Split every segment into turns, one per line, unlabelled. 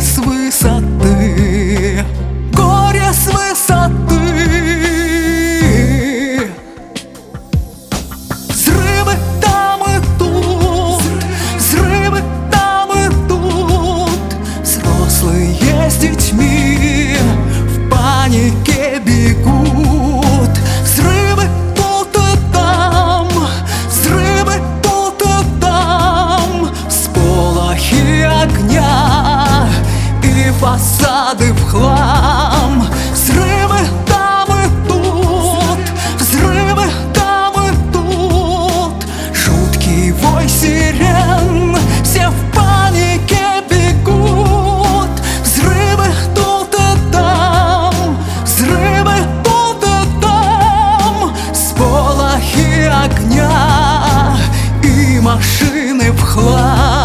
с высоты, горе с высоты. Взрывы там и тут, взрывы там и тут. Взрослые с детьми в панике бегут. Взрывы тут и там, взрывы тут и там. Всполохи огня и фасады в хлам. Взрывы там и тут, взрывы там и тут. Жуткий вой сирен, все в панике бегут. Взрывы тут и там, взрывы тут и там. Всполохи огня и машины в хлам.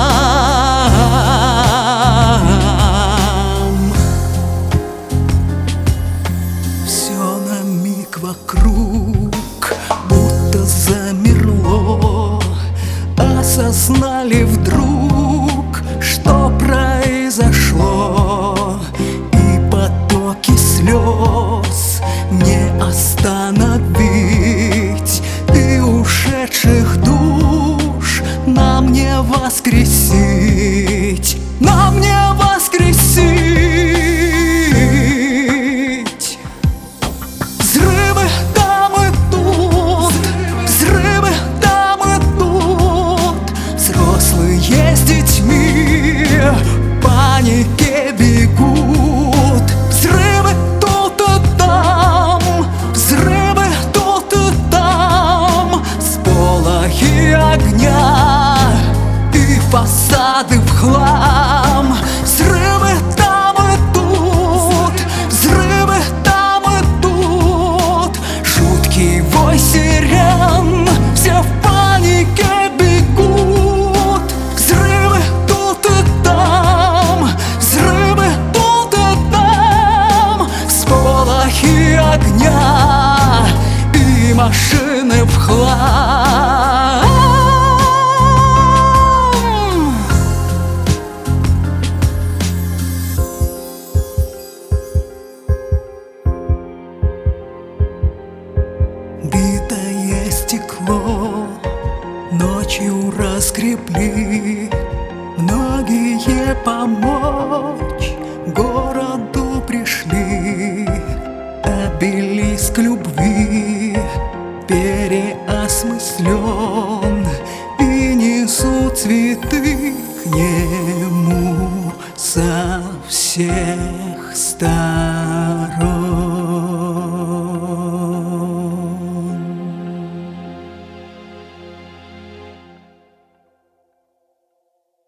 Все на миг вокруг будто замерло. Осознали вдруг, что произошло. И потоки слез не остановить. И ушедших душ нам не воскресить, нам не воскресить. Взрывы там и тут, взрывы там и тут. Взрослые с детьми в панике бегут. Взрывы тут и там, взрывы тут и там. Всполохи огня и фасады в хлам. Взрывы там и тут, взрывы там и тут. Жуткий вой сирен, все в панике бегут. Взрывы тут и там, взрывы тут и там. Всполохи огня и машины в хлам. Битое стекло ночью разгребли. Многие помочь городу пришли. Обелиск любви переосмыслен, и несут цветы к нему со всех сторон.